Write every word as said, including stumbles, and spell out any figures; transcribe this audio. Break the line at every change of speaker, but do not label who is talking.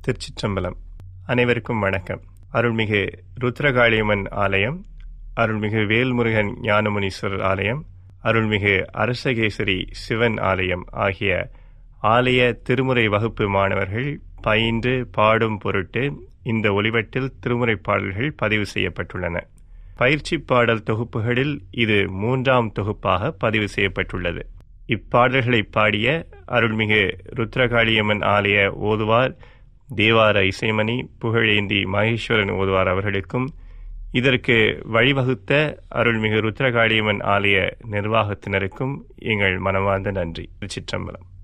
திருச்சிற்றம்பலம். அனைவருக்கும் வணக்கம். அருள்மிகு ருத்ரகாளியம்மன் ஆலயம், அருள்மிகு வேல்முருகன் ஞானமுனீஸ்வரர் ஆலயம், அருள்மிகு அரசகேசரி சிவன் ஆலயம் ஆகிய ஆலய திருமுறை வகுப்பு மாணவர்கள் பயின்று பாடும் பொருட்டு இந்த ஒலிவட்டில் திருமுறை பாடல்கள் பதிவு செய்யப்பட்டுள்ளன. பயிற்சி பாடல் தொகுப்புகளில் இது மூன்றாம் தொகுப்பாக பதிவு செய்யப்பட்டுள்ளது. இப்பாடல்களை பாடிய அருள்மிகு ருத்ரகாளியம்மன் ஆலய ஓதுவார் தேவார இசைமணி புகழேந்தி மகேஸ்வரன் ஓதுவார் அவர்களுக்கும், இதற்கு வழிவகுத்த அருள்மிகு ருத்ரகாளியம்மன் ஆலய நிர்வாகத்தினருக்கும் எங்கள் மனமார்ந்த நன்றி. திருச்சிற்றம்பலம்.